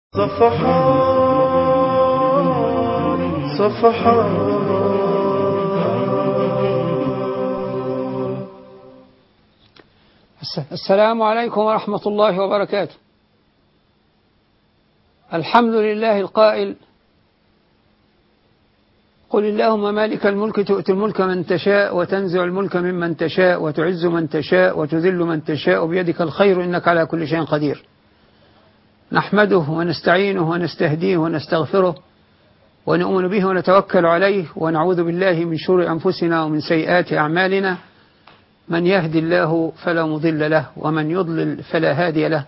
صفحات. السلام عليكم ورحمة الله وبركاته. الحمد لله القائل: قل اللهم مالك الملك تؤتي الملك من تشاء وتنزع الملك ممن تشاء وتعز من تشاء وتذل من تشاء بيدك الخير إنك على كل شيء قدير. نحمده ونستعينه ونستهديه ونستغفره ونؤمن به ونتوكل عليه ونعوذ بالله من شرور أنفسنا ومن سيئات أعمالنا، من يهدي الله فلا مضل له ومن يضلل فلا هادي له.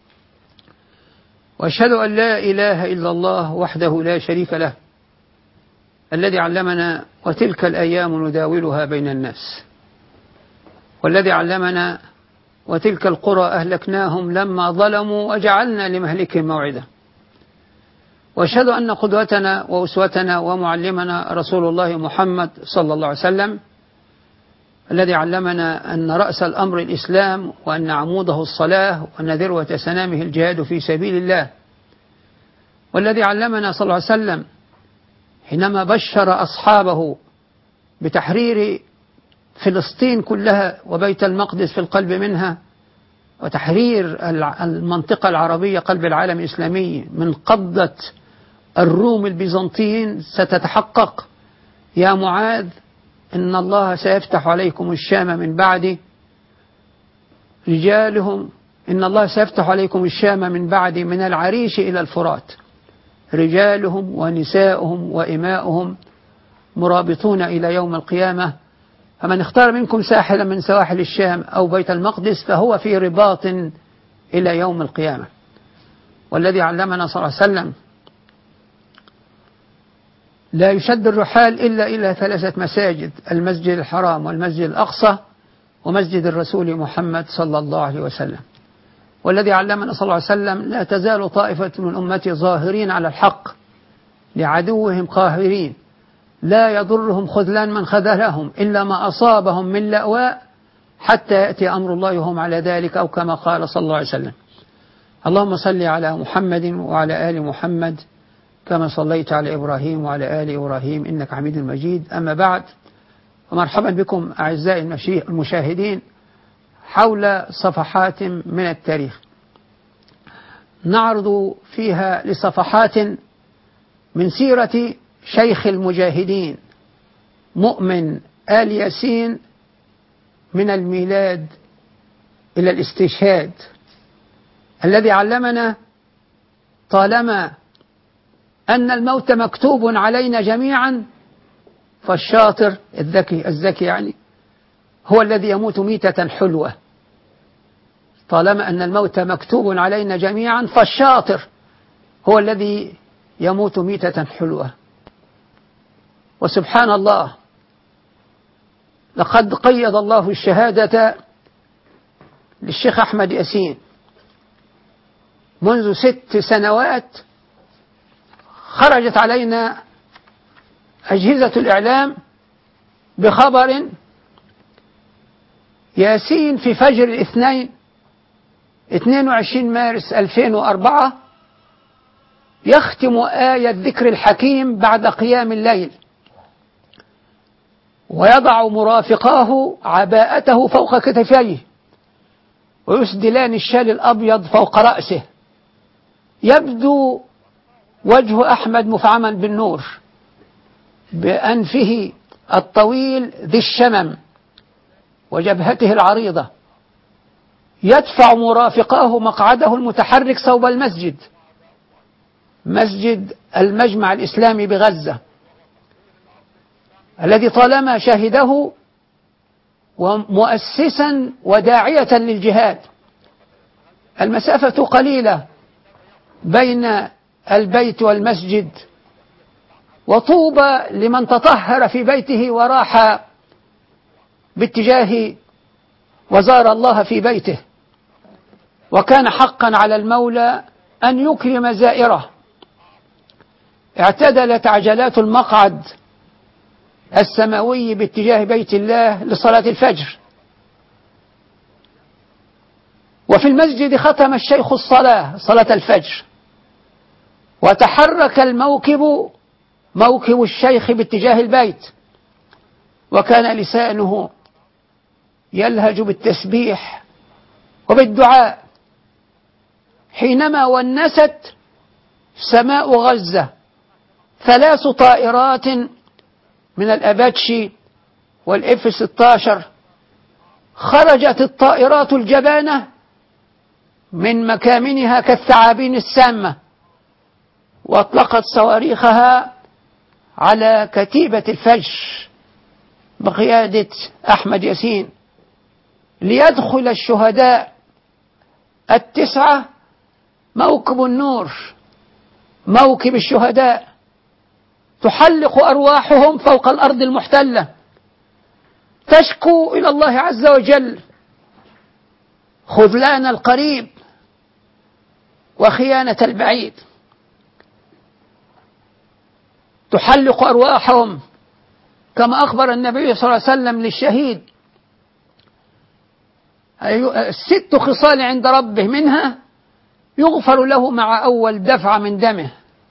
وأشهد أن لا إله إلا الله وحده لا شريك له، الذي علمنا وتلك الأيام نداولها بين الناس، والذي علمنا وتلك القرى أهلكناهم لما ظلموا وجعلنا لمهلكهم موعدا. وأشهد أن قدوتنا وأسوتنا ومعلمنا رسول الله محمد صلى الله عليه وسلم، الذي علمنا أن رأس الأمر الإسلام، وأن عموده الصلاة، وأن ذروة سنامه الجهاد في سبيل الله، والذي علمنا صلى الله عليه وسلم حينما بشر أصحابه بتحرير فلسطين كلها وبيت المقدس في القلب منها، وتحرير المنطقة العربية قلب العالم الإسلامي من قبضة الروم البيزنطيين: ستتحقق يا معاذ، إن الله سيفتح عليكم الشام من بعد رجالهم، إن الله سيفتح عليكم الشام من بعد من العريش إلى الفرات، رجالهم ونساؤهم وإماؤهم مرابطون إلى يوم القيامة، فمن اختار منكم ساحلا من سواحل الشام أو بيت المقدس فهو في رباط إلى يوم القيامة. والذي علمنا صلى الله عليه وسلم: لا يشد الرحال إلا إلى 3 مساجد: المسجد الحرام والمسجد الأقصى ومسجد الرسول محمد صلى الله عليه وسلم. والذي علمنا صلى الله عليه وسلم: لا تزال طائفة من أمتي ظاهرين على الحق لعدوهم قاهرين، لا يضرهم خذلان من خذلهم إلا ما أصابهم من لأواء حتى يأتي أمر الله وهم على ذلك، أو كما قال صلى الله عليه وسلم. اللهم صل على محمد وعلى آل محمد كما صليت على إبراهيم وعلى آل إبراهيم إنك حميد مجيد. أما بعد، ومرحبا بكم أعزائي المشاهدين حول صفحات من التاريخ، نعرض فيها لصفحات من سيرة شيخ المجاهدين مؤمن آل ياسين من الميلاد إلى الاستشهاد، الذي علمنا طالما أن الموت مكتوب علينا جميعا، فالشاطر الذكي يعني هو الذي يموت ميتة حلوة. طالما أن الموت مكتوب علينا جميعا فالشاطر هو الذي يموت ميتة حلوة. وسبحان الله، لقد قيض الله الشهادة للشيخ أحمد ياسين منذ 6 سنوات. خرجت علينا أجهزة الإعلام بخبر: ياسين في فجر الاثنين 22 مارس 2004 يختم آية ذكر الحكيم بعد قيام الليل، ويضع مرافقاه عباءته فوق كتفيه ويسدلان الشال الأبيض فوق رأسه، يبدو وجه أحمد مفعما بالنور بأنفه الطويل ذي الشمم وجبهته العريضة، يدفع مرافقاه مقعده المتحرك صوب المسجد، مسجد المجمع الإسلامي بغزة، الذي طالما شهده ومؤسسا وداعية للجهاد. المسافة قليلة بين البيت والمسجد، وطوبى لمن تطهر في بيته وراح باتجاه وزار الله في بيته. وكان حقا على المولى أن يكرم زائره. اعتدلت عجلات المقعد السماوي باتجاه بيت الله لصلاة الفجر، وفي المسجد ختم الشيخ الصلاة، صلاة الفجر، وتحرك الموكب موكب الشيخ باتجاه البيت، وكان لسانه يلهج بالتسبيح وبالدعاء حينما ونست سماء غزة 3 طائرات من الأباتشي والإف 16. خرجت الطائرات الجبانة من مكامنها كالثعابين السامة، وأطلقت صواريخها على كتيبة الفجر بقيادة أحمد ياسين، ليدخل الشهداء 9 موكب النور، موكب الشهداء، تحلق أرواحهم فوق الأرض المحتلة، تشكو إلى الله عز وجل خذلان القريب وخيانة البعيد، تحلق أرواحهم كما أخبر النبي صلى الله عليه وسلم للشهيد 6 خصال عند ربه، منها يغفر له مع أول دفعة من دمه،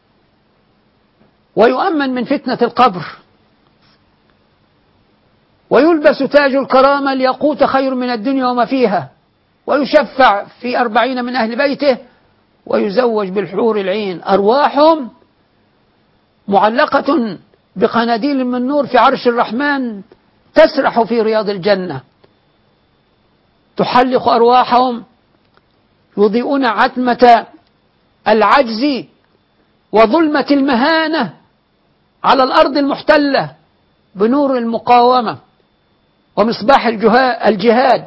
ويؤمن من فتنة القبر، ويلبس تاج الكرامة الياقوت خير من الدنيا وما فيها، ويشفع في 40 من أهل بيته، ويزوج بالحور العين. أرواحهم معلقة بقناديل من نور في عرش الرحمن تسرح في رياض الجنة، تحلق أرواحهم، يضيئون عتمة العجز وظلمة المهانة على الأرض المحتلة بنور المقاومة ومصباح الجهاد.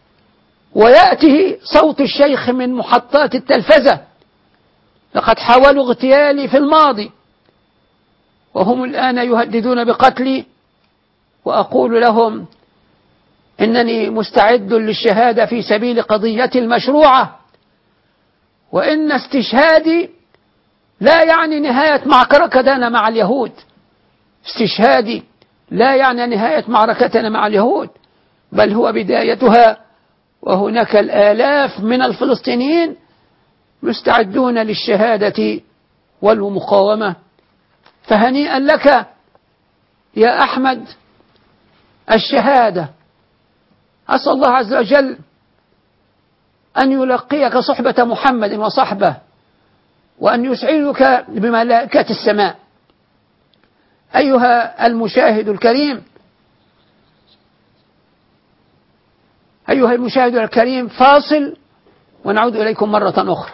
ويأتي صوت الشيخ من محطات التلفزة: لقد حاولوا اغتيالي في الماضي وهم الآن يهددون بقتلي، وأقول لهم إنني مستعد للشهادة في سبيل قضيتي المشروعة، وإن استشهادي لا يعني نهاية معركتنا مع اليهود، استشهادي لا يعني نهاية معركتنا مع اليهود، بل هو بدايتها، وهناك الآلاف من الفلسطينيين مستعدون للشهادة والمقاومة. فهنيئا لك يا أحمد الشهادة. أسأل الله عز وجل أن يلقيك صحبة محمد وصحبه، وأن يسعدك بملائكة السماء. أيها المشاهد الكريم، فاصل ونعود إليكم مرة أخرى.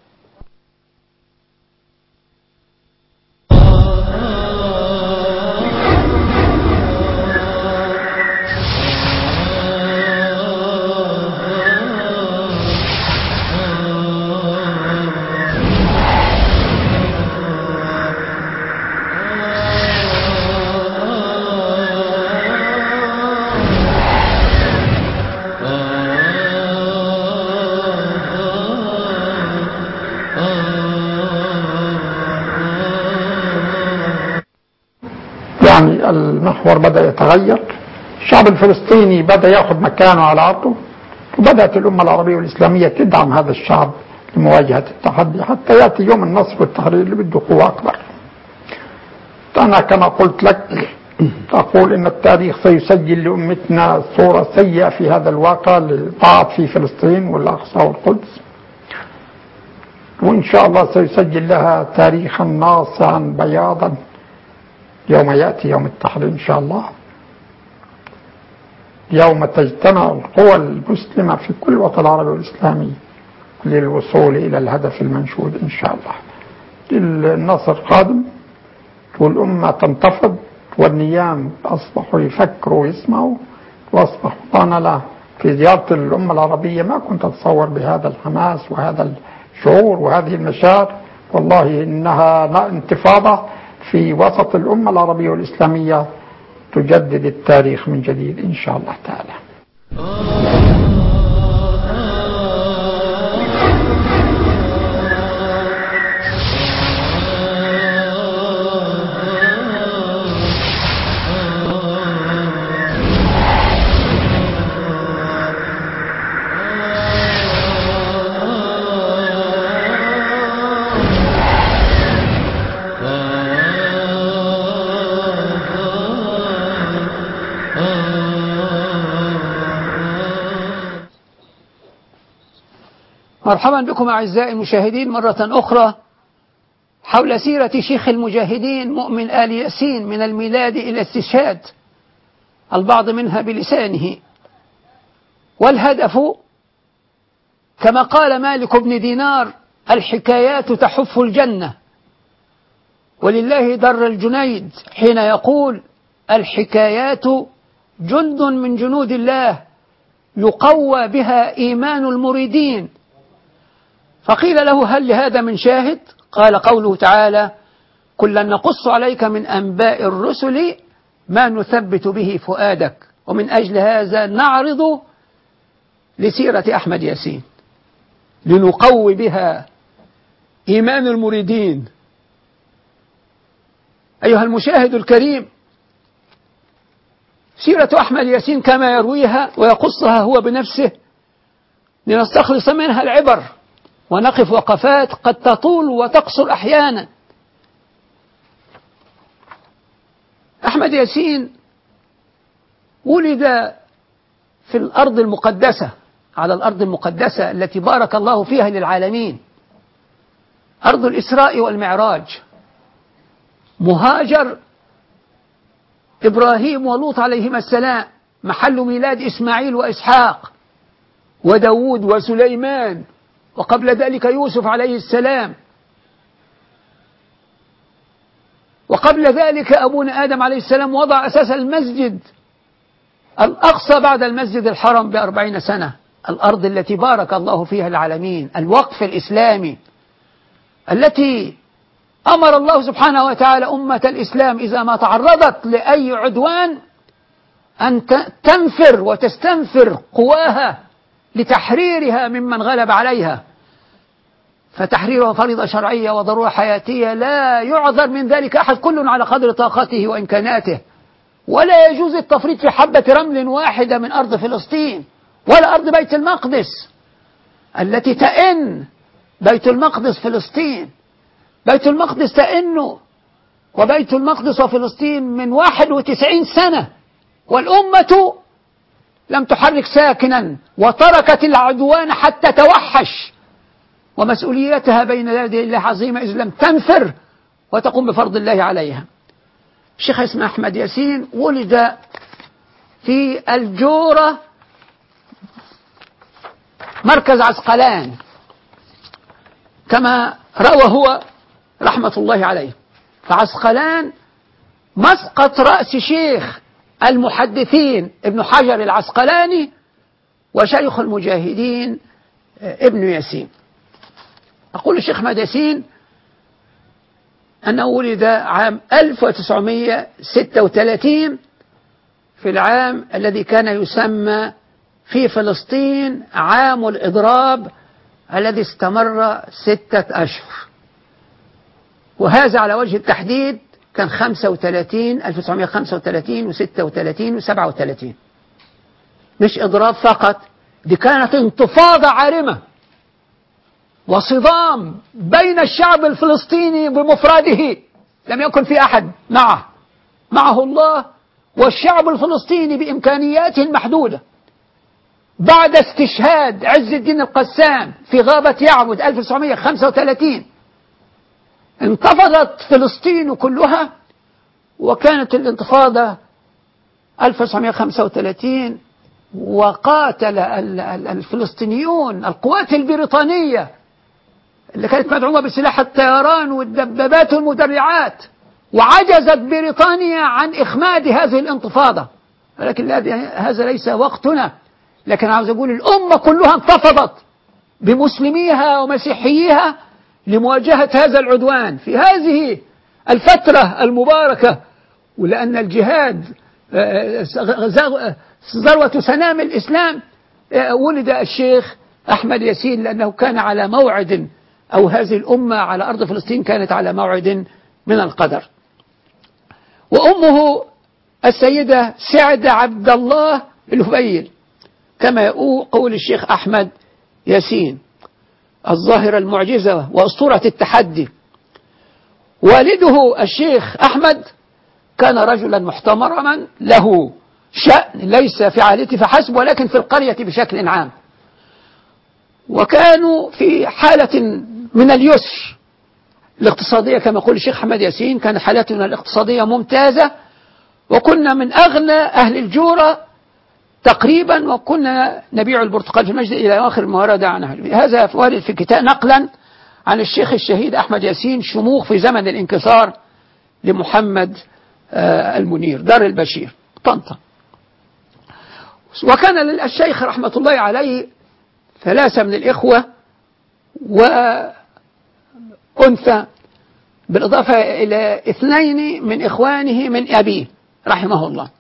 يعني المحور بدأ يتغير، الشعب الفلسطيني بدأ يأخذ مكانه على أرضه، وبدأت الأمة العربية والإسلامية تدعم هذا الشعب لمواجهة التحدي حتى يأتي يوم النصر والتحرير اللي بده قوة أكبر. أنا كما قلت لك أقول إن التاريخ سيسجل لأمتنا صورة سيئة في هذا الواقع للضعف في فلسطين والأقصى والقدس، وإن شاء الله سيسجل لها تاريخا ناصعا بياضا يوم يأتي يوم التحرير إن شاء الله، يوم تجتمع القوى المسلمة في كل الوطن العربي والإسلامي للوصول إلى الهدف المنشود إن شاء الله. النصر قادم، والأمة تنتفض، والنيام أصبحوا يفكروا ويسمعوا، وأصبحوا طانلة في زيارة الأمة العربية. ما كنت أتصور بهذا الحماس وهذا الشعور وهذه المشاعر، والله إنها انتفاضة في وسط الأمة العربية والإسلامية تجدد التاريخ من جديد إن شاء الله تعالى. مرحبا بكم أعزائي المشاهدين مرة أخرى حول سيرة شيخ المجاهدين مؤمن آل ياسين من الميلاد إلى الاستشهاد، البعض منها بلسانه. والهدف كما قال مالك بن دينار: الحكايات تحف الجنة. ولله در الجنيد حين يقول: الحكايات جند من جنود الله يقوى بها إيمان المريدين. فقيل له: هل لهذا من شاهد؟ قال: قوله تعالى: كلا نقص عليك من أنباء الرسل ما نثبت به فؤادك. ومن أجل هذا نعرض لسيرة أحمد ياسين لنقوي بها إيمان المريدين. أيها المشاهد الكريم، سيرة أحمد ياسين كما يرويها ويقصها هو بنفسه لنستخلص منها العبر ونقف وقفات قد تطول وتقصر أحيانا. أحمد ياسين ولد في الأرض المقدسة، على الأرض المقدسة التي بارك الله فيها للعالمين، أرض الإسراء والمعراج، مهاجر إبراهيم ولوط عليهما السلام، محل ميلاد إسماعيل وإسحاق وداود وسليمان، وقبل ذلك يوسف عليه السلام، وقبل ذلك أبونا آدم عليه السلام وضع أساس المسجد الأقصى بعد المسجد الحرام ب40 سنة. الأرض التي بارك الله فيها العالمين، الوقف الإسلامي التي أمر الله سبحانه وتعالى أمة الإسلام إذا ما تعرضت لأي عدوان أن تنفر وتستنفر قواها لتحريرها ممن غلب عليها، فتحريرها فريضة شرعية وضرورة حياتية، لا يعذر من ذلك أحد، كل على قدر طاقته وإمكاناته. ولا يجوز التفريط في حبة رمل واحدة من أرض فلسطين ولا أرض بيت المقدس التي تئن. بيت المقدس فلسطين، بيت المقدس تئن، وبيت المقدس وفلسطين من 91 سنة، والأمة لم تحرك ساكنا وتركت العدوان حتى توحش، ومسؤوليتها بين يدي الله عظيمة إذ لم تنفر وتقوم بفرض الله عليها. الشيخ اسمه أحمد ياسين ولد في الجورة مركز عسقلان كما روى هو رحمة الله عليه. فعسقلان مسقط رأس شيخ المحدثين ابن حجر العسقلاني وشيخ المجاهدين ابن ياسين. أقول الشيخ أحمد ياسين أنه ولد عام 1936 في العام الذي كان يسمى في فلسطين عام الإضراب الذي استمر 6 أشهر، وهذا على وجه التحديد كان 1935 و36 و37. مش إضراب فقط، دي كانت انتفاضة عارمة وصدام بين الشعب الفلسطيني بمفرده، لم يكن في أحد معه الله والشعب الفلسطيني بإمكانياته المحدودة. بعد استشهاد عز الدين القسام في غابة يعبد 1935 انتفضت فلسطين كلها، وكانت الانتفاضة 1935 وقاتل الفلسطينيون القوات البريطانية اللي كانت مدعومة بسلاح الطيران والدبابات والمدرعات، وعجزت بريطانيا عن إخماد هذه الانتفاضة. ولكن هذا ليس وقتنا، لكن عاوز أقول الأمة كلها انتفضت بمسلميها ومسيحييها لمواجهة هذا العدوان في هذه الفترة المباركة. ولأن الجهاد ذروة سنام الإسلام، ولد الشيخ أحمد ياسين لأنه كان على موعد، أو هذه الأمة على أرض فلسطين كانت على موعد من القدر. وأمه السيدة سعدة عبد الله الهبيل كما يقول الشيخ أحمد ياسين، الظاهرة المعجزة وأسطورة التحدي. والده الشيخ أحمد كان رجلا محترما له شأن ليس في عائلته فحسب ولكن في القرية بشكل عام، وكانوا في حالة من اليسر الاقتصادية كما يقول الشيخ حماد ياسين. كان حالتنا الاقتصادية ممتازة، وكنا من أغنى أهل الجورة تقريبا، وكنا نبيع البرتقال في المسجد إلى آخر ما ورد عنه. هذا وارد في كتاب نقلا عن الشيخ الشهيد أحمد ياسين شموخ في زمن الانكسار لمحمد المنير، دار البشير طنطا. وكان للشيخ رحمة الله عليه 3 من الإخوة وأنثى، بالإضافة إلى 2 من إخوانه من أبيه رحمه الله.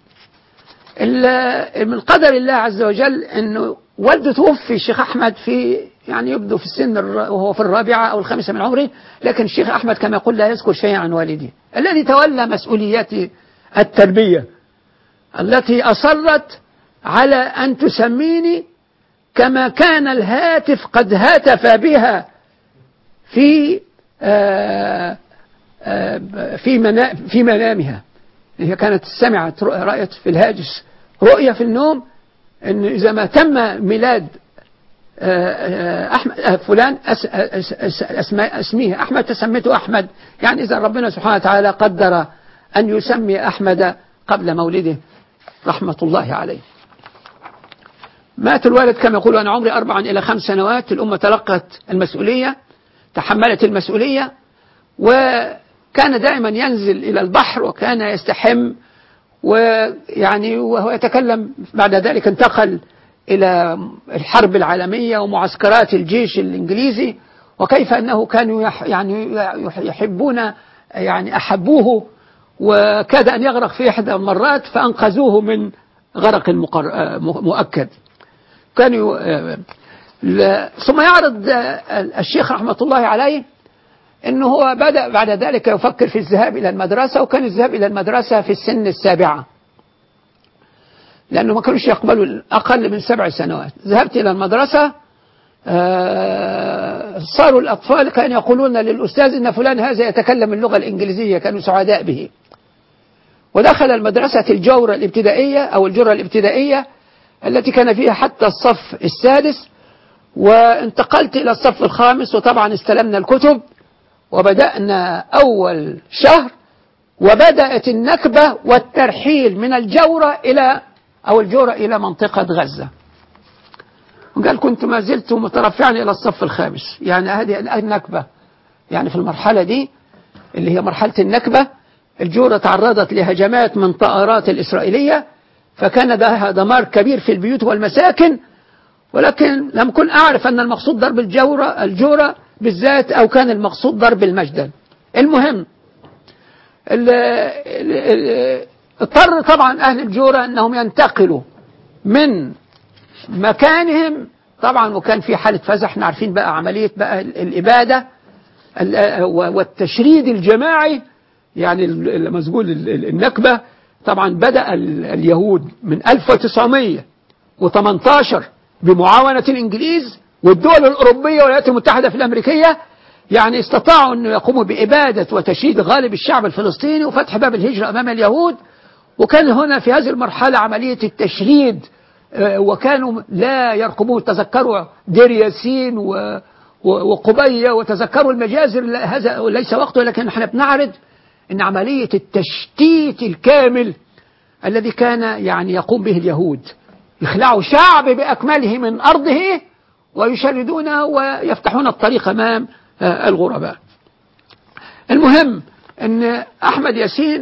من قدر الله عز وجل أنه والده توفي الشيخ أحمد في يعني يبدو في السن وهو في 4 أو 5 من عمره، لكن الشيخ أحمد كما يقول لا يذكر شيئا عن والده الذي تولى مسؤوليات التربية، التي أصرت على أن تسميني كما كان الهاتف قد هاتف بها في منامها. هي كانت سمعت رأيت في الهاجس رؤية في النوم أن إذا ما تم ميلاد أحمد فلان اسميه أحمد تسميته أحمد، يعني إذا ربنا سبحانه وتعالى قدر أن يسمي أحمد قبل مولده رحمة الله عليه. مات الوالد كما يقول أنا عمري 4 إلى 5 سنوات. الأمة تلقت المسؤولية، تحملت المسؤولية، وكان دائما ينزل إلى البحر وكان يستحم، ويعني وهو يتكلم. بعد ذلك انتقل إلى الحرب العالمية ومعسكرات الجيش الإنجليزي، وكيف أنه كانوا يعني يحبون يعني أحبوه، وكاد أن يغرق في إحدى المرات فأنقذوه من غرق مؤكد. كانوا ثم يعرض الشيخ رحمة الله عليه أنه هو بدأ بعد ذلك يفكر في الذهاب إلى المدرسة، وكان الذهاب إلى المدرسة في السن 7 لأنه ما كانوش يقبلوا أقل من 7 سنوات. ذهبت إلى المدرسة، صاروا الأطفال كانوا يقولون للأستاذ إن فلان هذا يتكلم اللغة الإنجليزية، كانوا سعداء به. ودخل المدرسة الجورة الابتدائية أو الجرة الابتدائية التي كان فيها حتى الصف 6، وانتقلت إلى الصف 5، وطبعا استلمنا الكتب وبدأنا أول شهر، وبدأت النكبة والترحيل من الجورة إلى منطقة غزة. وقال كنت ما زلت مترفعا إلى الصف 5، يعني هذه النكبة. يعني في المرحلة دي اللي هي مرحلة النكبة، الجورة تعرضت لهجمات من طائرات الإسرائيلية، فكان لها دمار كبير في البيوت والمساكن، ولكن لم كن أعرف أن المقصود ضرب الجورة بالذات، أو كان المقصود ضرب المجدل. المهم اضطر طبعا أهل الجورة أنهم ينتقلوا من مكانهم طبعا، وكان في حالة فزع. احنا عارفين بقى عملية بقى الإبادة والتشريد الجماعي، يعني المسجول النكبة. طبعا بدأ اليهود من 1918 بمعاونة الإنجليز والدول الأوروبية والولايات المتحدة في الأمريكية، يعني استطاعوا أن يقوموا بإبادة وتشييد غالب الشعب الفلسطيني وفتح باب الهجرة أمام اليهود. وكان هنا في هذه المرحلة عملية التشريد، وكانوا لا يرقبون. تذكروا دير ياسين وقبية، وتذكروا المجازر. هذا ليس وقته، لكن نحن بنعرض أن عملية التشتيت الكامل الذي كان يعني يقوم به اليهود، يخلعوا شعب بأكمله من أرضه ويشردونه ويفتحون الطريق أمام الغرباء. المهم أن أحمد ياسين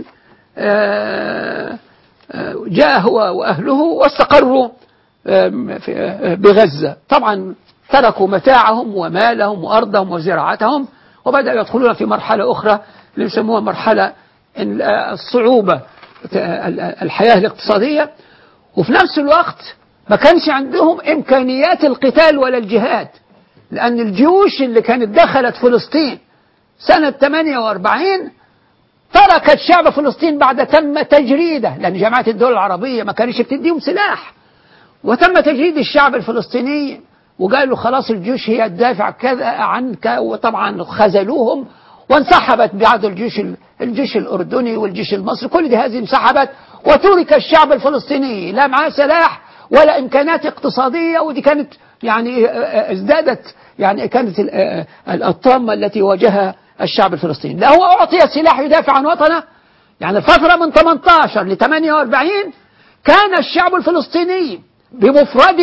جاء هو وأهله واستقروا بغزة. طبعا تركوا متاعهم ومالهم وأرضهم وزراعتهم، وبدأوا يدخلون في مرحلة أخرى اللي يسموها مرحلة الصعوبة، الحياة الاقتصادية. وفي نفس الوقت ما كانش عندهم إمكانيات القتال ولا الجهاد، لأن الجيوش اللي كانت دخلت فلسطين سنة 48 تركت شعب فلسطين بعد تم تجريده، لأن جماعة الدول العربية ما كانش بتديهم سلاح، وتم تجريد الشعب الفلسطيني، وقالوا خلاص الجيوش هي تدافع كذا عنك، وطبعا خذلوهم وانسحبت بعض الجيش الأردني والجيش المصري، كل هذه انسحبت، وترك الشعب الفلسطيني لا معاه سلاح ولا إمكانات اقتصادية. ودي كانت يعني ازدادت، يعني كانت الطامة التي واجهها الشعب الفلسطيني. لا هو أعطي سلاح يدافع عن وطنه. يعني الفترة من 18 ل 48 كان الشعب الفلسطيني بمفرده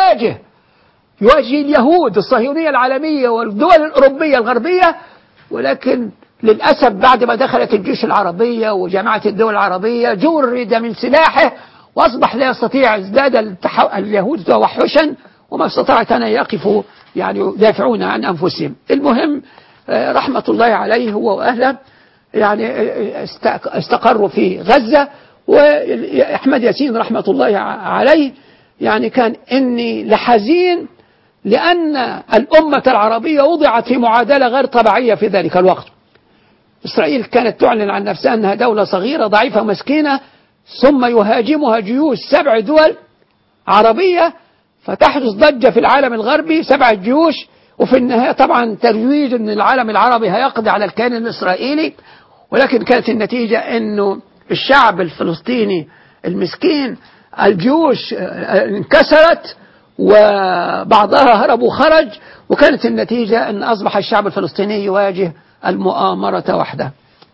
يواجه اليهود الصهيونية العالمية والدول الأوروبية الغربية، ولكن للأسف بعد ما دخلت الجيوش العربية وجماعة الدول العربية جرد من سلاحه وأصبح لا يستطيع. ازداد اليهود توحشا وما استطاع كان يقفوا يعني يدافعون عن أنفسهم. المهم رحمة الله عليه هو وأهله يعني استقروا في غزة. وأحمد ياسين رحمة الله عليه يعني كان إني لحزين لأن الأمة العربية وضعت في معادلة غير طبيعية في ذلك الوقت. إسرائيل كانت تعلن عن نفسها أنها دولة صغيرة ضعيفة مسكينة، ثم يهاجمها جيوش 7 دول عربية، فتحدث ضجة في العالم الغربي 7 جيوش، وفي النهاية طبعا ترويج أن العالم العربي هيقضي على الكيان الإسرائيلي. ولكن كانت النتيجة أنه الشعب الفلسطيني المسكين الجيوش انكسرت وبعضها هرب وخرج، وكانت النتيجة أن أصبح الشعب الفلسطيني يواجه المؤامرة وحده.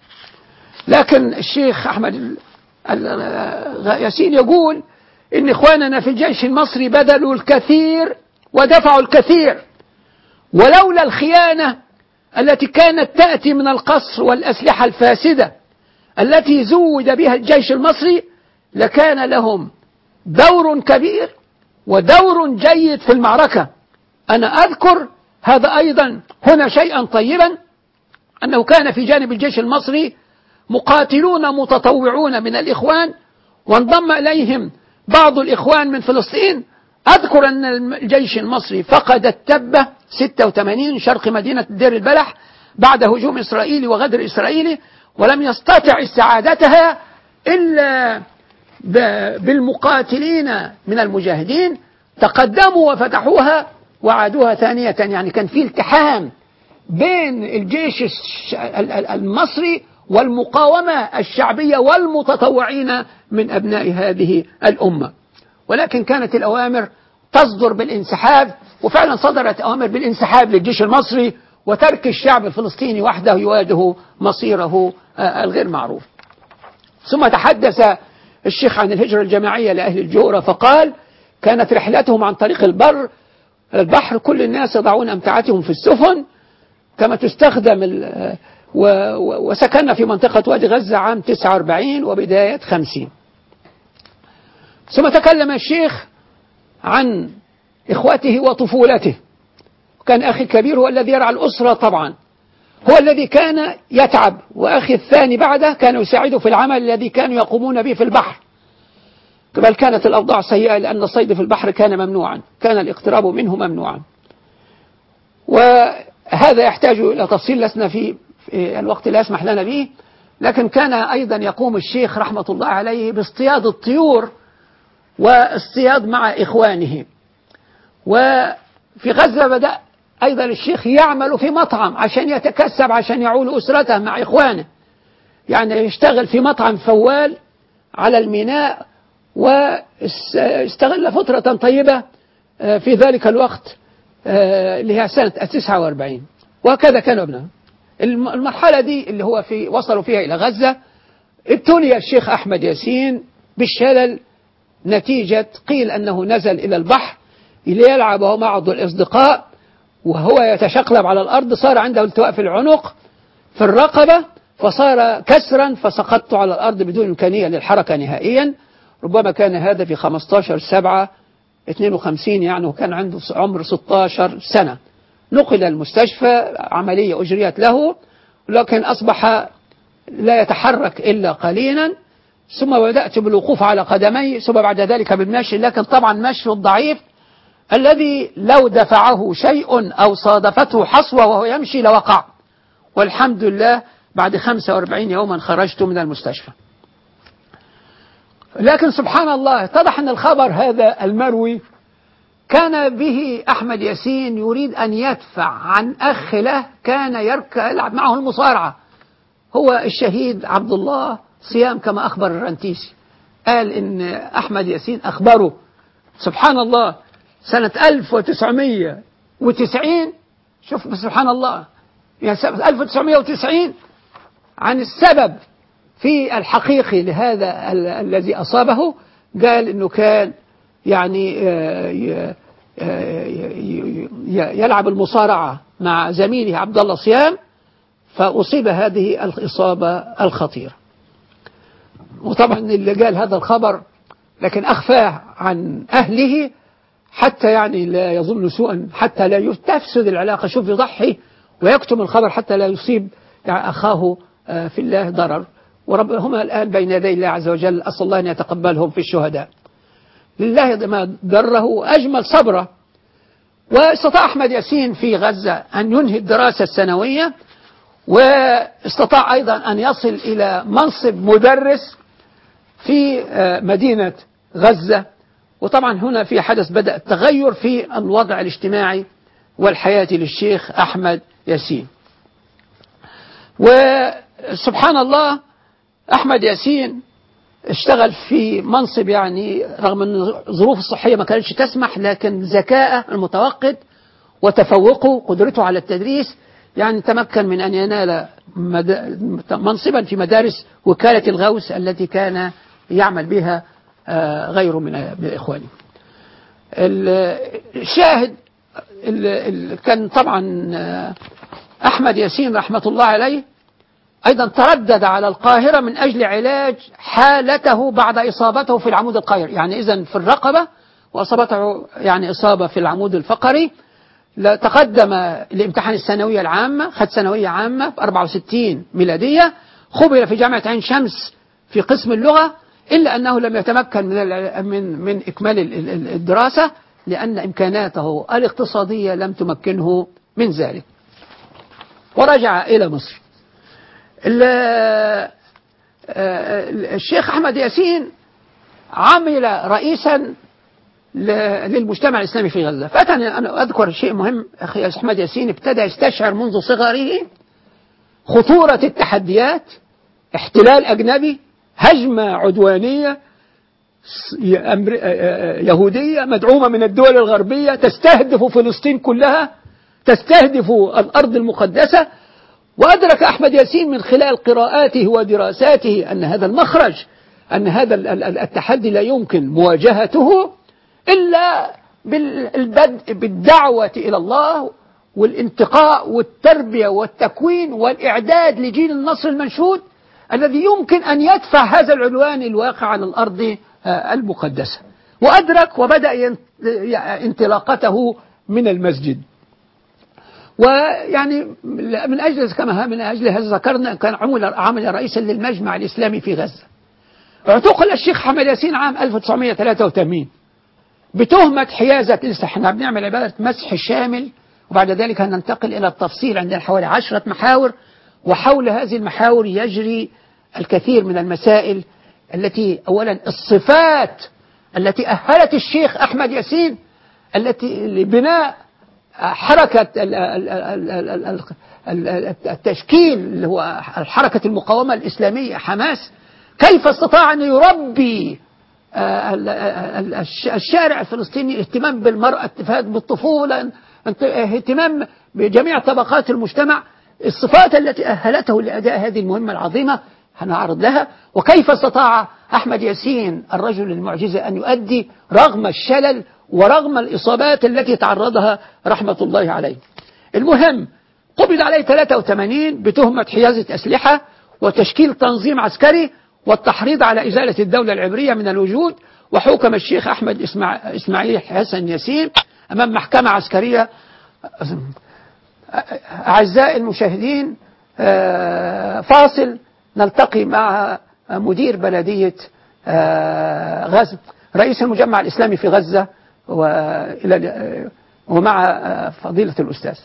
لكن الشيخ أحمد ياسين يقول إن إخواننا في الجيش المصري بذلوا الكثير ودفعوا الكثير، ولولا الخيانة التي كانت تأتي من القصر والأسلحة الفاسدة التي زود بها الجيش المصري لكان لهم دور كبير ودور جيد في المعركة. أنا أذكر هذا أيضا هنا شيئا طيبا، أنه كان في جانب الجيش المصري مقاتلون متطوعون من الإخوان، وانضم إليهم بعض الإخوان من فلسطين. أذكر أن الجيش المصري فقد التبة 86 شرق مدينة دير البلح بعد هجوم إسرائيلي وغدر إسرائيلي، ولم يستطع استعادتها إلا بالمقاتلين من المجاهدين، تقدموا وفتحوها وعادوها ثانية. يعني كان في التحام بين الجيش المصري والمقاومة الشعبية والمتطوعين من أبناء هذه الأمة. ولكن كانت الأوامر تصدر بالانسحاب، وفعلا صدرت أوامر بالانسحاب للجيش المصري وترك الشعب الفلسطيني وحده يواجه مصيره الغير معروف. ثم تحدث الشيخ عن الهجرة الجماعية لأهل الجورة فقال: كانت رحلتهم عن طريق البحر، كل الناس يضعون أمتعتهم في السفن كما تستخدم، وسكننا في منطقة وادي غزة عام 49 وبداية 50. ثم تكلم الشيخ عن إخوته وطفولته. كان أخي الكبير هو الذي يرعى الأسرة طبعا، هو الذي كان يتعب، وأخي الثاني بعده كان يساعده في العمل الذي كانوا يقومون به في البحر، بل كانت الأوضاع سيئة لأن الصيد في البحر كان ممنوعا، كان الاقتراب منه ممنوعا. وهذا يحتاج إلى تفصيل لسنا في الوقت لا يسمح لنا به. لكن كان أيضا يقوم الشيخ رحمة الله عليه باصطياد الطيور واصطياد مع إخوانه. وفي غزة بدأ أيضا الشيخ يعمل في مطعم عشان يتكسب عشان يعول أسرته مع إخوانه، يعني يشتغل في مطعم فوال على الميناء، واستغل فترة طيبة في ذلك الوقت اللي هي سنة 49. وهكذا كانوا ابنهم. المرحلة دي اللي هو وصلوا فيها إلى غزة، ابتلي الشيخ أحمد ياسين بالشلل نتيجة قيل أنه نزل إلى البحر ليلعب مع الأصدقاء وهو يتشقلب على الأرض، صار عنده التواء في العنق في الرقبة، فصار كسرا فسقطت على الأرض بدون إمكانية للحركة نهائيا. ربما كان هذا في 15/7/52، يعني وكان عنده عمر 16 سنة. نقل المستشفى، عملية أجريت له، لكن أصبح لا يتحرك إلا قليلا. ثم بدأت بالوقوف على قدمي، ثم بعد ذلك بالمشي، لكن طبعا مشي الضعيف الذي لو دفعه شيء أو صادفته حصوة وهو يمشي لوقع. والحمد لله بعد 45 يوما خرجت من المستشفى. لكن سبحان الله اتضح أن الخبر هذا المروي كان به أحمد ياسين يريد أن يدفع عن أخ له كان يلعب معه المصارعة، هو الشهيد عبد الله صيام، كما أخبر الرنتيسي. قال إن أحمد ياسين أخبره سبحان الله سنة 1990. شوف سبحان الله، يعني 1990 عن السبب في الحقيقي لهذا الذي أصابه. قال إنه كان يعني يلعب المصارعة مع زميله عبد الله صيام، فأصيب هذه الإصابة الخطيرة. وطبعا اللي قال هذا الخبر لكن أخفاه عن أهله حتى يعني لا يظن سوءا، حتى لا تفسد العلاقة. شوف يضحي ويكتم الخبر حتى لا يصيب يعني أخاه في الله ضرر. وربهما الآن بين يدي الله عز وجل، أسأل الله أن يتقبلهم في الشهداء. لله ما ضره أجمل صبره. واستطاع أحمد ياسين في غزة أن ينهي الدراسة السنوية، واستطاع أيضا أن يصل إلى منصب مدرس في مدينة غزة. وطبعا هنا في حدث بدأ التغير في الوضع الاجتماعي والحياة للشيخ أحمد ياسين. وسبحان الله أحمد ياسين اشتغل في منصب يعني رغم أن الظروف الصحية ما كانتش تسمح، لكن ذكاءه المتوقد وتفوقه قدرته على التدريس يعني تمكن من أن ينال منصبا في مدارس وكالة الغوث التي كان يعمل بها غيره من إخوانه. الشاهد كان طبعا أحمد ياسين رحمة الله عليه أيضا تردد على القاهرة من أجل علاج حالته بعد إصابته في العمود القيري، يعني إذن في الرقبة، وأصابته يعني إصابة في العمود الفقري. تقدم لامتحان الثانوية العامة، خد ثانوية عامة في 64 ميلادية، خبر في جامعة عين شمس في قسم اللغة، إلا أنه لم يتمكن من إكمال الدراسة لأن إمكاناته الاقتصادية لم تمكنه من ذلك، ورجع إلى مصر. الشيخ أحمد ياسين عمل رئيسا للمجتمع الإسلامي في غزة. فأتني أنا أذكر شيء مهم. أخي أحمد ياسين ابتدى يستشعر منذ صغره خطورة التحديات، احتلال أجنبي، هجمة عدوانية يهودية مدعومة من الدول الغربية تستهدف فلسطين كلها، تستهدف الأرض المقدسة. وأدرك أحمد ياسين من خلال قراءاته ودراساته أن هذا المخرج، أن هذا التحدي لا يمكن مواجهته إلا بالبدء بالدعوة إلى الله والانتقاء والتربية والتكوين والإعداد لجيل النصر المنشود الذي يمكن أن يدفع هذا العدوان الواقع على الأرض المقدسة. وأدرك وبدأ انطلاقته من المسجد. ويعني من أجل هذا ذكرنا كان عمل رئيسا للمجمع الإسلامي في غزة. اعتقل الشيخ أحمد ياسين عام 1983 بتهمة حيازة. لسه احنا بنعمل عبادة مسح شامل، وبعد ذلك هننتقل إلى التفصيل. عندنا حوالي 10 محاور، وحول هذه المحاور يجري الكثير من المسائل التي أولا الصفات التي أهلت الشيخ أحمد ياسين التي لبناء حركة التشكيل اللي هو حركة المقاومة الإسلامية حماس. كيف استطاع أن يربي الشارع الفلسطيني اهتمام بالمرأة، اهتمام بالطفولة، اهتمام بجميع طبقات المجتمع. الصفات التي أهلته لأداء هذه المهمة العظيمة هنعرض لها. وكيف استطاع أحمد ياسين الرجل المعجزة أن يؤدي رغم الشلل ورغم الإصابات التي تعرضها رحمة الله عليه. المهم قبض عليه 83 بتهمة حيازة أسلحة وتشكيل تنظيم عسكري والتحريض على إزالة الدولة العبرية من الوجود. وحكم الشيخ أحمد إسماعيل حسن ياسين أمام محكمة عسكرية. أعزائي المشاهدين، فاصل نلتقي مع مدير بلدية غزة رئيس المجمع الإسلامي في غزة ومع فضيلة الأستاذ.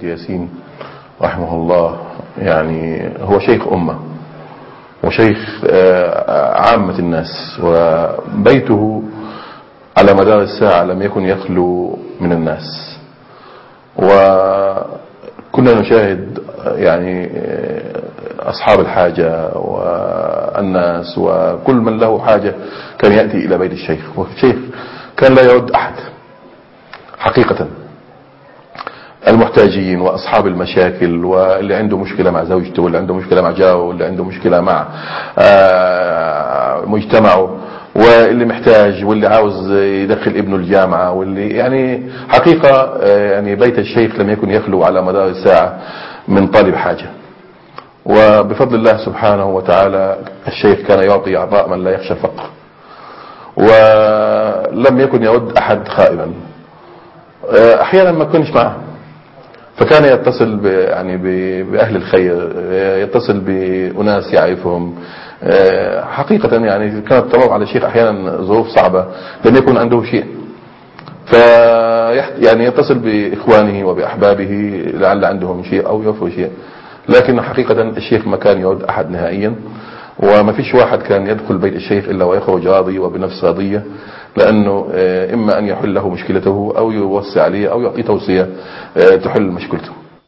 أحمد ياسين رحمه الله يعني هو شيخ أمة وشيخ عامة الناس، وبيته على مدار الساعة لم يكن يخلو من الناس، وكنا نشاهد يعني أصحاب الحاجة والناس وكل من له حاجة كان يأتي إلى بيت الشيخ، والشيخ كان لا يرد أحد حقيقة، المحتاجين وأصحاب المشاكل، واللي عنده مشكلة مع زوجته، واللي عنده مشكلة مع جاره، واللي عنده مشكلة مع مجتمعه، واللي محتاج، واللي عاوز يدخل ابنه الجامعة، واللي يعني حقيقة يعني بيت الشيخ لم يكن يخلو على مدار الساعة من طالب حاجة. وبفضل الله سبحانه وتعالى الشيخ كان يعطي عطاء من لا يخشى الفقر، ولم يكن يود أحد خائبا. أحيانا ما كنش معه، فكان يتصل يعني بأهل الخير، يتصل بأناس يعرفهم حقيقة. يعني كانت تمر على الشيخ أحيانا ظروف صعبة لم يكن عنده شيء، يعني يتصل بإخوانه وبأحبابه لعل عندهم شيء أو يوفوا شيء، لكن حقيقة الشيخ ما كان يود أحد نهائيا، وما فيش واحد كان يدخل بيت الشيخ إلا ويخرج راضي وبنفس راضية، لأنه إما أن يحل له مشكلته أو يوسع عليه أو يعطي توصية تحل مشكلته.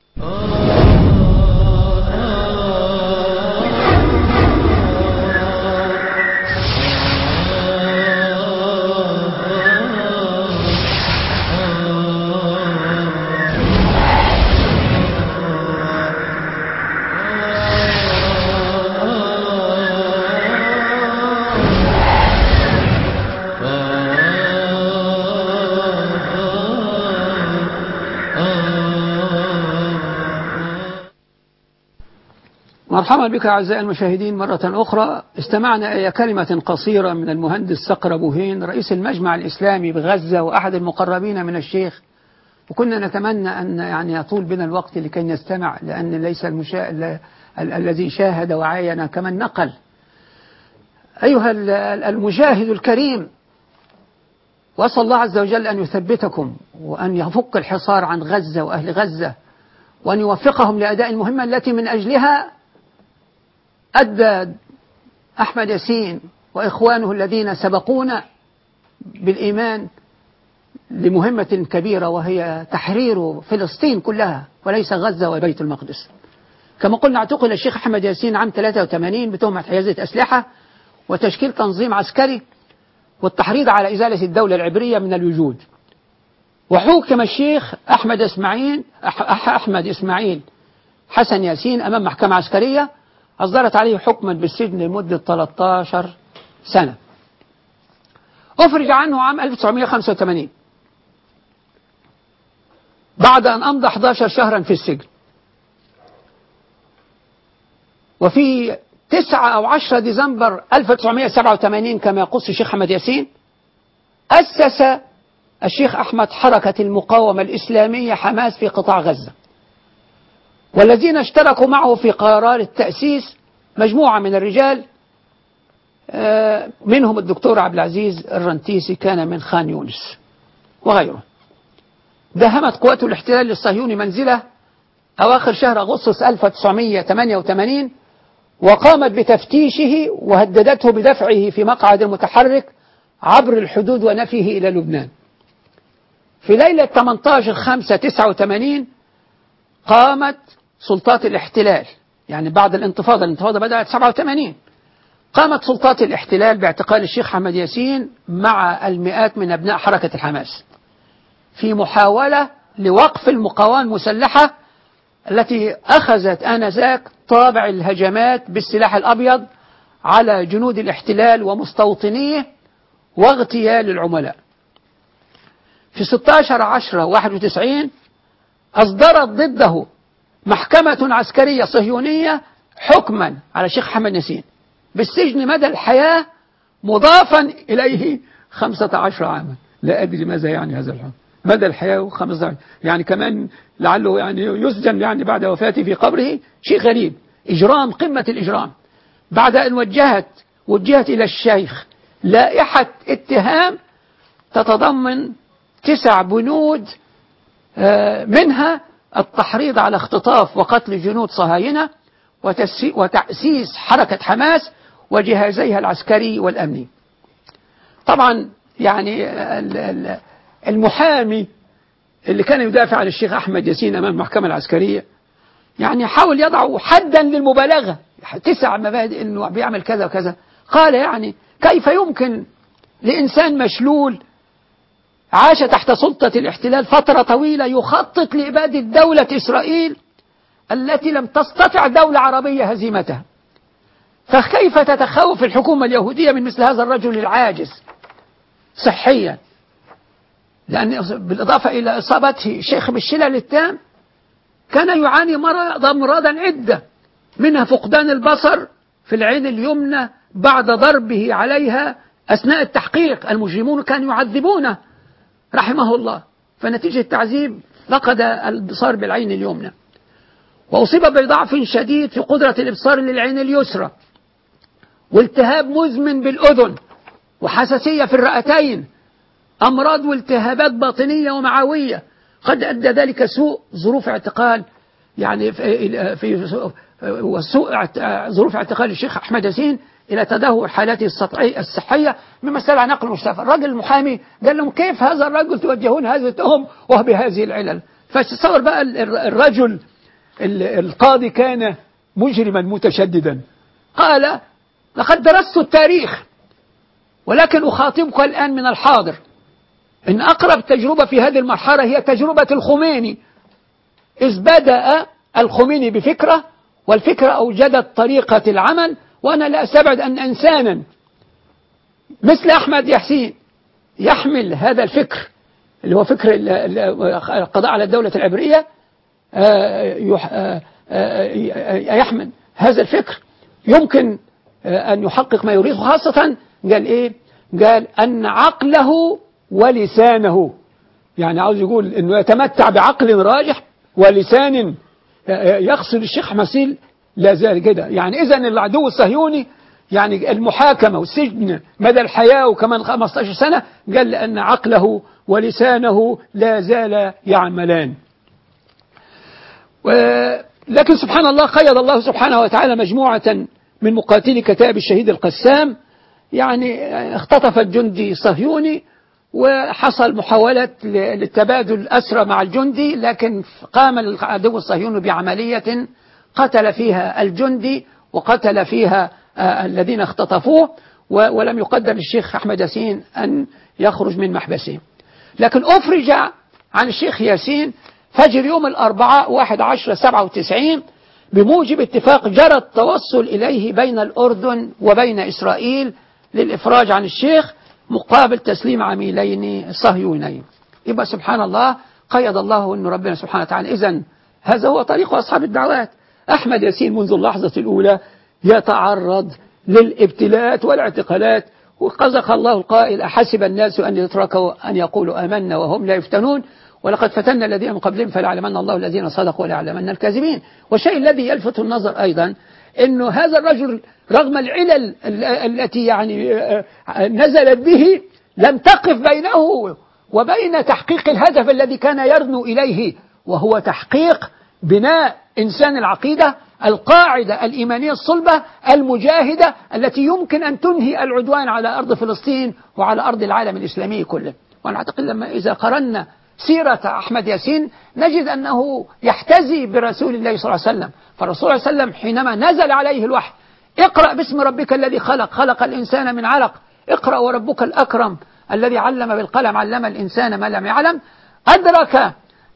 مرحبا بك أعزائي المشاهدين مرة أخرى. استمعنا إلى كلمة قصيرة من المهندس صقر بوهين رئيس المجمع الإسلامي بغزة وأحد المقربين من الشيخ، وكنا نتمنى أن يعني يطول بنا الوقت لكي نستمع، لأن ليس الذي شاهد وعاين كمن نقل. أيها المشاهد الكريم، وأسأل الله عز وجل أن يثبتكم وأن يفك الحصار عن غزة وأهل غزة، وأن يوفقهم لأداء المهمة التي من أجلها أدى أحمد ياسين وإخوانه الذين سبقونا بالإيمان لمهمة كبيرة، وهي تحرير فلسطين كلها وليس غزة وبيت المقدس. كما قلنا، اعتقل الشيخ أحمد ياسين عام 83 بتهمة حيازة أسلحة وتشكيل تنظيم عسكري والتحريض على إزالة الدولة العبرية من الوجود. وحكم الشيخ أحمد إسماعيل حسن ياسين أمام محكمة عسكرية أصدرت عليه حكما بالسجن لمدة 13 سنة. أفرج عنه عام 1985 بعد أن أمضى 11 شهرا في السجن. وفي 9 أو 10 ديسمبر 1987 كما يقص الشيخ أحمد ياسين أسس الشيخ أحمد حركة المقاومة الإسلامية حماس في قطاع غزة، والذين اشتركوا معه في قرار التأسيس مجموعة من الرجال، منهم الدكتور عبد العزيز الرنتيسي كان من خان يونس وغيره. داهمت قوات الاحتلال الصهيوني منزله أواخر شهر أغسطس 1988 وقامت بتفتيشه وهددته بدفعه في مقعد متحرك عبر الحدود ونفيه إلى لبنان. في ليلة 18/5/89 قامت سلطات الاحتلال، يعني بعد الانتفاضة بدأت 87، قامت سلطات الاحتلال باعتقال الشيخ أحمد ياسين مع المئات من أبناء حركة الحماس في محاولة لوقف المقاومة المسلحة التي أخذت آنذاك طابع الهجمات بالسلاح الأبيض على جنود الاحتلال ومستوطنيه واغتيال العملاء. في 16/10/91 أصدرت ضده محكمة عسكرية صهيونية حكما على الشيخ أحمد ياسين بالسجن مدى الحياة مضافا إليه 15 عاما. لا أدري ماذا يعني هذا الحكم، مدى الحياة 15، يعني كمان لعله يعني يسجن يعني بعد وفاته في قبره. شيء غريب، إجرام قمة الإجرام. بعد أن وجهت إلى الشيخ لائحة اتهام تتضمن 9 بنود، منها التحريض على اختطاف وقتل جنود صهاينة وتأسيس حركة حماس وجهازيها العسكري والأمني. طبعا يعني المحامي اللي كان يدافع عن الشيخ أحمد ياسين أمام المحكمة العسكرية يعني حاول يضع حدا للمبالغة، 9 مبادئ إنه بيعمل كذا وكذا. قال يعني كيف يمكن لإنسان مشلول عاش تحت سلطة الاحتلال فترة طويلة يخطط لإبادة دولة إسرائيل التي لم تستطع دولة عربية هزيمتها، فكيف تتخوف الحكومة اليهودية من مثل هذا الرجل العاجز صحيا؟ لأن بالإضافة إلى إصابته شيخ بالشلل التام كان يعاني أمراضا عدة، منها فقدان البصر في العين اليمنى بعد ضربه عليها أثناء التحقيق. المجرمون كانوا يعذبونه رحمه الله، فنتيجة التعذيب فقد البصر بالعين اليمنى، وأصيب بضعف شديد في قدرة الإبصار للعين اليسرى، والتهاب مزمن بالأذن، وحساسية في الرئتين، أمراض والتهابات باطنية ومعوية. قد أدى ذلك سوء ظروف اعتقال يعني في سوء ظروف اعتقال الشيخ أحمد ياسين إلى تدهور حالاته الصحية مما استدعى نقل مستشفى. الرجل المحامي قال لهم كيف هذا الرجل توجهون هذه التهم وهو بهذه العلل؟ فتصور بقى الرجل القاضي كان مجرما متشددا. قال لقد درست التاريخ ولكن أخاطبك الآن من الحاضر، إن أقرب تجربة في هذه المرحلة هي تجربة الخميني، إذ بدأ الخميني بفكرة والفكرة أوجدت طريقة العمل، وأنا لا أستبعد أن إنسانا مثل أحمد ياسين يحمل هذا الفكر اللي هو فكر القضاء على الدولة العبرية، يحمل هذا الفكر يمكن أن يحقق ما يريد. خاصة قال إيه؟ قال أن عقله ولسانه، يعني عاوز يقول أنه يتمتع بعقل راجح ولسان يقصد الشيخ حماسيل لا زال كده. يعني إذن العدو الصهيوني يعني المحاكمة والسجن مدى الحياة وكمان 15 سنة، قال لأن عقله ولسانه لا زال يعملان. لكن سبحان الله قيد الله سبحانه وتعالى مجموعة من مقاتلي كتائب الشهيد القسام، يعني اختطف الجندي صهيوني وحصل محاولة للتبادل أسرى مع الجندي، لكن قام العدو الصهيوني بعملية قتل فيها الجندي وقتل فيها الذين اختطفوه، ولم يقدر للشيخ أحمد ياسين أن يخرج من محبسه. لكن أفرج عن الشيخ ياسين فجر يوم الأربعاء 11/97 بموجب اتفاق جرى التوصل إليه بين الأردن وبين إسرائيل للإفراج عن الشيخ مقابل تسليم عميلين صهيونين. يبقى سبحان الله قيد الله أن ربنا سبحانه وتعالى. إذن هذا هو طريق أصحاب الدعوات. أحمد ياسين منذ اللحظة الأولى يتعرض للابتلاءات والاعتقالات، وقذف الله القائل أحسب الناس أن يتركوا أن يقولوا آمنا وهم لا يفتنون ولقد فتنا الذين من قبلهم فليعلمن الله الذين صدقوا وليعلمن الكاذبين. والشيء الذي يلفت النظر أيضا أنه هذا الرجل رغم العلل التي يعني نزلت به لم تقف بينه وبين تحقيق الهدف الذي كان يرنو إليه، وهو تحقيق بناء إنسان العقيدة، القاعدة الإيمانية الصلبة المجاهدة التي يمكن أن تنهي العدوان على أرض فلسطين وعلى أرض العالم الإسلامي كله. وأنا أعتقد لما إذا قرنا سيرة أحمد ياسين نجد أنه يحتذي برسول الله صلى الله عليه وسلم. فالرسول صلى الله عليه وسلم حينما نزل عليه الوحي اقرأ باسم ربك الذي خلق، خلق الإنسان من علق، اقرأ وربك الأكرم الذي علم بالقلم علم الإنسان ما لم يعلم، أدرك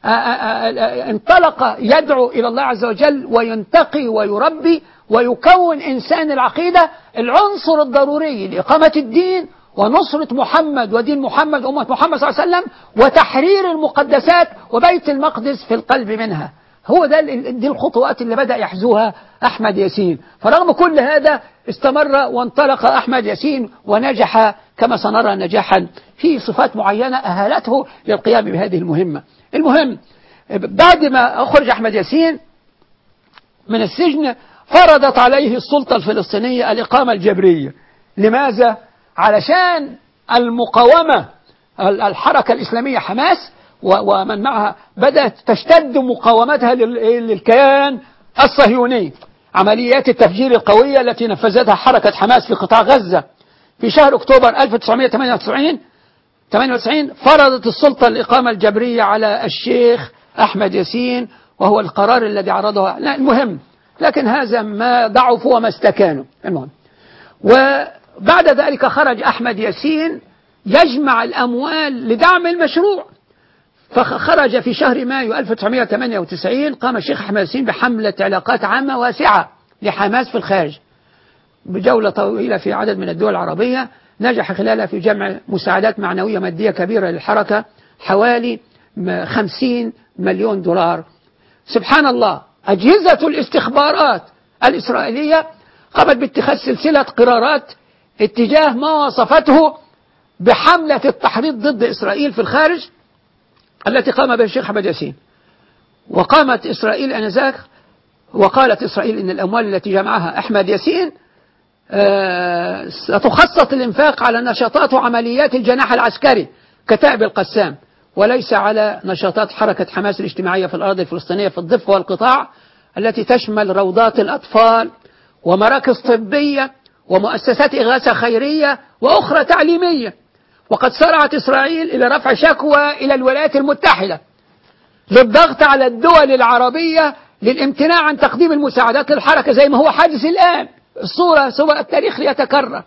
انطلق يدعو إلى الله عز وجل وينتقي ويربي ويكون إنسان العقيدة العنصر الضروري لإقامة الدين ونصرة محمد ودين محمد أمة محمد صلى الله عليه وسلم وتحرير المقدسات وبيت المقدس في القلب منها. هو ده دي الخطوات اللي بدأ يحزوها أحمد ياسين. فرغم كل هذا استمر وانطلق أحمد ياسين ونجح كما سنرى نجاحا في صفات معينة أهلته للقيام بهذه المهمة. المهم بعد ما أخرج أحمد ياسين من السجن فرضت عليه السلطة الفلسطينية الإقامة الجبرية. لماذا؟ علشان المقاومة الحركة الإسلامية حماس ومن معها بدأت تشتد مقاومتها للكيان الصهيوني. عمليات التفجير القوية التي نفذتها حركة حماس في قطاع غزة في شهر أكتوبر 1998 فرضت السلطة الإقامة الجبرية على الشيخ أحمد ياسين، وهو القرار الذي عرضه. لا المهم، لكن هذا ما ضعفوا وما استكانوا. المهم، وبعد ذلك خرج أحمد ياسين يجمع الأموال لدعم المشروع. فخرج في شهر مايو 1998 قام الشيخ أحمد ياسين بحملة علاقات عامة واسعة لحماس في الخارج بجولة طويلة في عدد من الدول العربية، نجح خلالها في جمع مساعدات معنوية مادية كبيرة للحركة حوالي 50 مليون دولار. سبحان الله، أجهزة الاستخبارات الإسرائيلية قامت باتخاذ سلسلة قرارات اتجاه ما وصفته بحملة التحريض ضد إسرائيل في الخارج التي قام بها الشيخ أحمد ياسين. وقامت إسرائيل آنذاك وقالت إسرائيل إن الأموال التي جمعها أحمد ياسين ستخصص الإنفاق على نشاطات وعمليات الجناح العسكري كتائب القسام، وليس على نشاطات حركة حماس الاجتماعية في الأرض الفلسطينية في الضفة والقطاع التي تشمل روضات الأطفال ومراكز طبية ومؤسسات إغاثة خيرية وأخرى تعليمية. وقد سارعت إسرائيل إلى رفع شكوى إلى الولايات المتحدة للضغط على الدول العربية للامتناع عن تقديم المساعدات للحركة زي ما هو حادث الآن. الصورة التاريخ يتكرر.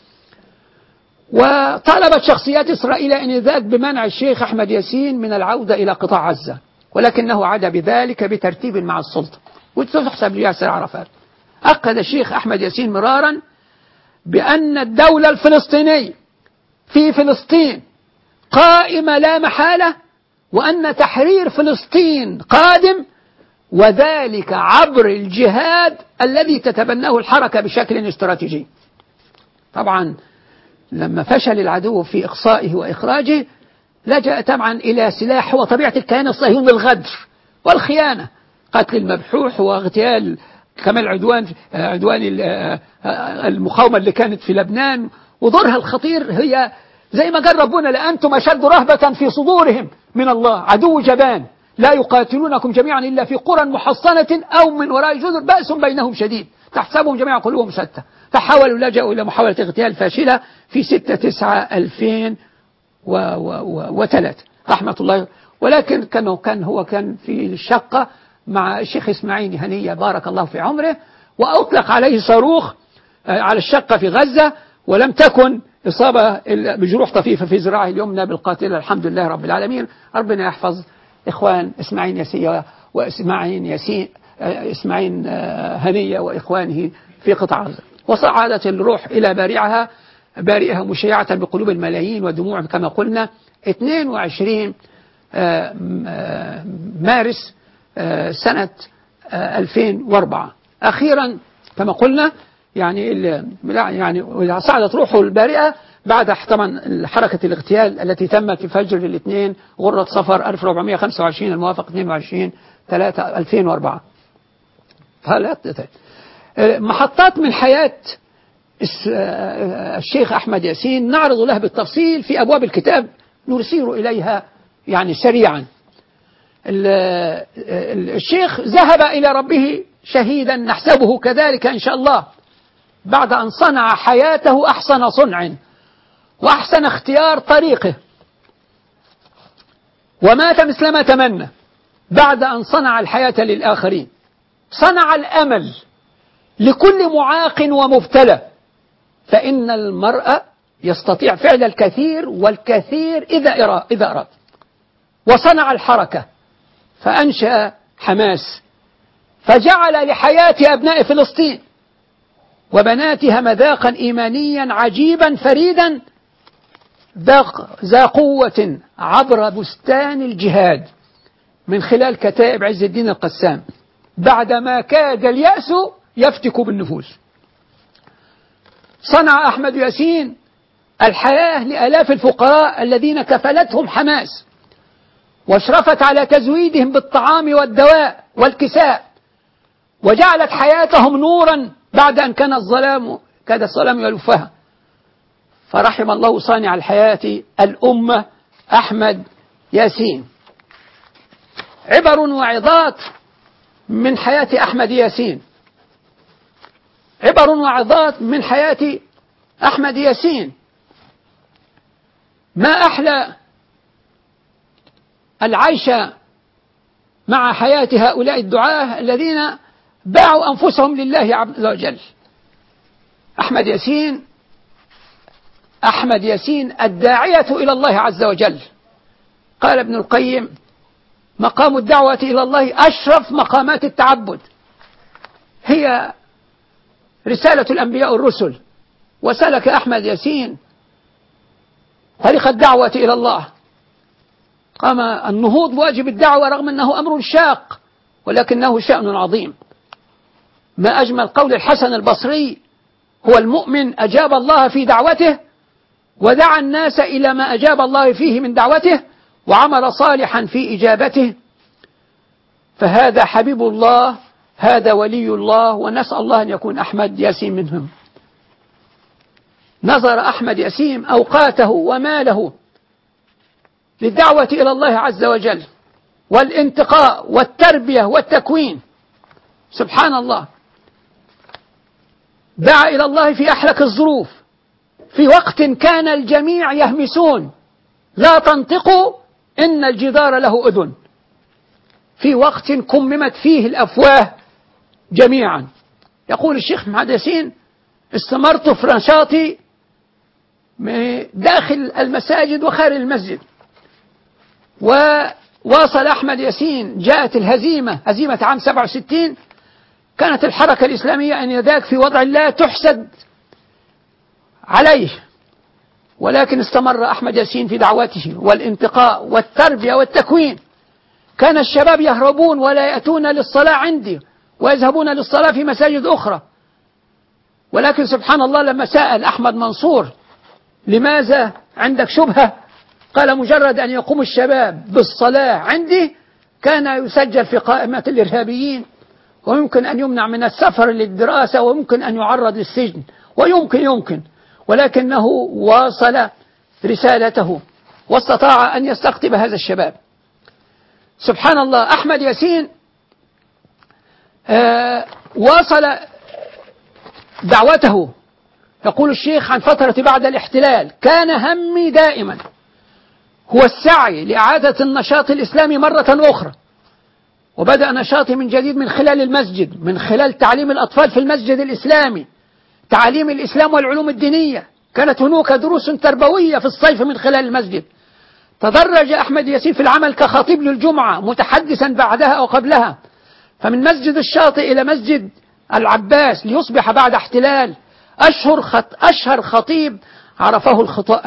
وطالبت شخصيات إسرائيل آنذاك بمنع الشيخ أحمد ياسين من العودة إلى قطاع غزة، ولكنه عاد بذلك بترتيب مع السلطة وتحسب لياسر عرفات. أكد الشيخ أحمد ياسين مرارا بأن الدولة الفلسطينية في فلسطين قائمة لا محالة، وأن تحرير فلسطين قادم، وذلك عبر الجهاد الذي تتبناه الحركة بشكل استراتيجي. طبعا لما فشل العدو في إقصائه وإخراجه لجأ طبعا إلى سلاح هو طبيعة الكيان الصهيوني، الغدر والخيانة، قتل المذبوح واغتيال كما عدوان المقاومة اللي كانت في لبنان. ودورها الخطير هي زي ما قال ربنا: لأنتم أشد رهبة في صدورهم من الله، عدو جبان لا يقاتلونكم جميعا إلا في قرى محصنة أو من وراء جدر بأس بينهم شديد تحسبهم جميعا قلوبهم شتى. فحاولوا لجأوا إلى محاولة اغتيال فاشلة في 6/9/2003 رحمة الله. ولكن كان في الشقة مع الشيخ إسماعيل هنية بارك الله في عمره، وأطلق عليه صاروخ على الشقة في غزة، ولم تكن إصابة بجروح طفيفة في ذراعه اليمنى بالقاتلة الحمد لله رب العالمين. ربنا يحفظ إخوان إسماعيل ياسين إسماعيل هنية وإخوانه في قطاع غزة. وصعدت الروح إلى بارئها مشيعة بقلوب الملايين ودموع كما قلنا 22 مارس سنة 2004. أخيرا كما قلنا يعني صعدت روحه البارئة بعد طبعا حركة الاغتيال التي تمت في فجر الاثنين غرة صفر 1425 الموافق 22/3/2004. محطات من حياة الشيخ أحمد ياسين نعرض له بالتفصيل في أبواب الكتاب، نرسل إليها يعني سريعا. الشيخ ذهب إلى ربه شهيدا نحسبه كذلك إن شاء الله، بعد أن صنع حياته أحسن صنع وأحسن اختيار طريقه، ومات مثلما تمنى بعد أن صنع الحياة للآخرين. صنع الأمل لكل معاق ومبتلى، فإن المرء يستطيع فعل الكثير والكثير إذا أراد. وصنع الحركة فأنشأ حماس، فجعل لحياة أبناء فلسطين وبناتها مذاقا إيمانيا عجيبا فريدا ذا قوة عبر بستان الجهاد من خلال كتائب عز الدين القسام بعدما كاد اليأس يفتك بالنفوس. صنع أحمد ياسين الحياة لآلاف الفقراء الذين كفلتهم حماس واشرفت على تزويدهم بالطعام والدواء والكساء، وجعلت حياتهم نورا بعد أن كان كاد الظلام يلفها. فرحم الله صانع الحياة الأمة أحمد ياسين. عبر وعظات من حياة أحمد ياسين، عبر وعظات من حياة أحمد ياسين. ما أحلى العيش مع حياة هؤلاء الدعاة الذين باعوا أنفسهم لله عز وجل. أحمد ياسين الداعية إلى الله عز وجل. قال ابن القيم: مقام الدعوة إلى الله أشرف مقامات التعبد، هي رسالة الأنبياء والرسل. وسلك أحمد ياسين طريق الدعوة إلى الله، قام النهوض بواجب الدعوة رغم أنه أمر شاق ولكنه شأن عظيم. ما أجمل قول الحسن البصري: هو المؤمن أجاب الله في دعوته ودعا الناس إلى ما أجاب الله فيه من دعوته وعمل صالحا في إجابته، فهذا حبيب الله، هذا ولي الله، ونسأل الله أن يكون أحمد ياسين منهم. نظر أحمد ياسين أوقاته وماله للدعوة إلى الله عز وجل والانتقاء والتربية والتكوين. سبحان الله، دعا إلى الله في أحلك الظروف، في وقت كان الجميع يهمسون: لا تنطقوا إن الجدار له أذن، في وقت كممت فيه الأفواه جميعا. يقول الشيخ محمد ياسين: استمرت في نشاطي داخل المساجد وخارج المسجد. وواصل أحمد ياسين، جاءت الهزيمة، هزيمة عام 67، كانت الحركة الإسلامية أنذاك في وضع لا تحسد عليه، ولكن استمر أحمد ياسين في دعوته والانتقاء والتربية والتكوين. كان الشباب يهربون ولا يأتون للصلاة عندي ويذهبون للصلاة في مساجد أخرى، ولكن سبحان الله لما سأل أحمد منصور: لماذا عندك شبهة؟ قال: مجرد أن يقوم الشباب بالصلاة عندي كان يسجل في قائمة الإرهابيين، ويمكن أن يمنع من السفر للدراسة، ويمكن أن يعرض للسجن، ويمكن ولكنه واصل رسالته واستطاع أن يستقطب هذا الشباب. سبحان الله، أحمد ياسين واصل دعوته. يقول الشيخ عن فترة بعد الاحتلال: كان همي دائما هو السعي لإعادة النشاط الإسلامي مرة أخرى، وبدأ نشاطي من جديد من خلال المسجد، من خلال تعليم الأطفال في المسجد الإسلامي، تعليم الإسلام والعلوم الدينية. كانت هناك دروس تربوية في الصيف من خلال المسجد. تدرج أحمد ياسين في العمل كخطيب للجمعة، متحدثا بعدها أو قبلها، فمن مسجد الشاطئ إلى مسجد العباس، ليصبح بعد احتلال أشهر خطيب عرفه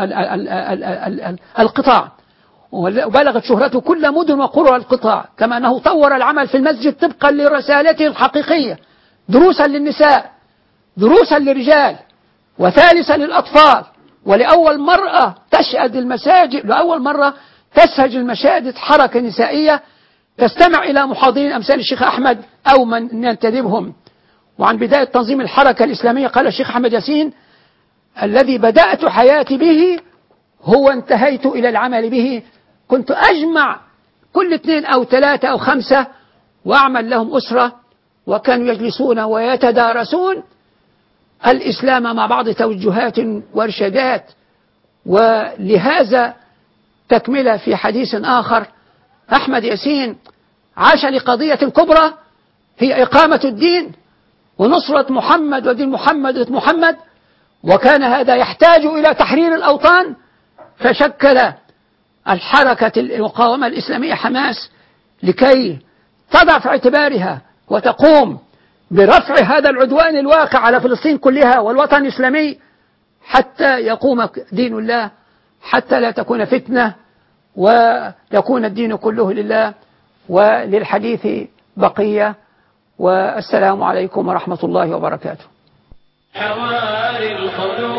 القطاع، وبلغت شهرته كل مدن وقرى القطاع. كما أنه طور العمل في المسجد طبقا لرسالته الحقيقية: دروسا للنساء، دروسا للرجال، وثالثا للأطفال. ولأول مرة تشهد المساجد، لأول مرة تسهج المساجد حركة نسائية تستمع إلى محاضرين أمثال الشيخ أحمد أو من ينتدبهم. وعن بداية تنظيم الحركة الإسلامية قال الشيخ أحمد ياسين: الذي بدأت حياتي به هو انتهيت إلى العمل به. كنت أجمع كل 2 أو 3 أو 5 وأعمل لهم أسرة، وكانوا يجلسون ويتدارسون الإسلام مع بعض توجهات وارشادات. ولهذا تكملة في حديث آخر: أحمد ياسين عاش لقضية كبرى هي إقامة الدين ونصرة محمد ودين محمد، وكان هذا يحتاج إلى تحرير الأوطان، فشكل الحركة المقاومة الإسلامية حماس لكي تضع في اعتبارها وتقوم برفع هذا العدوان الواقع على فلسطين كلها والوطن الإسلامي، حتى يقوم دين الله، حتى لا تكون فتنة ويكون الدين كله لله. وللحديث بقية، والسلام عليكم ورحمة الله وبركاته. حواري الخلود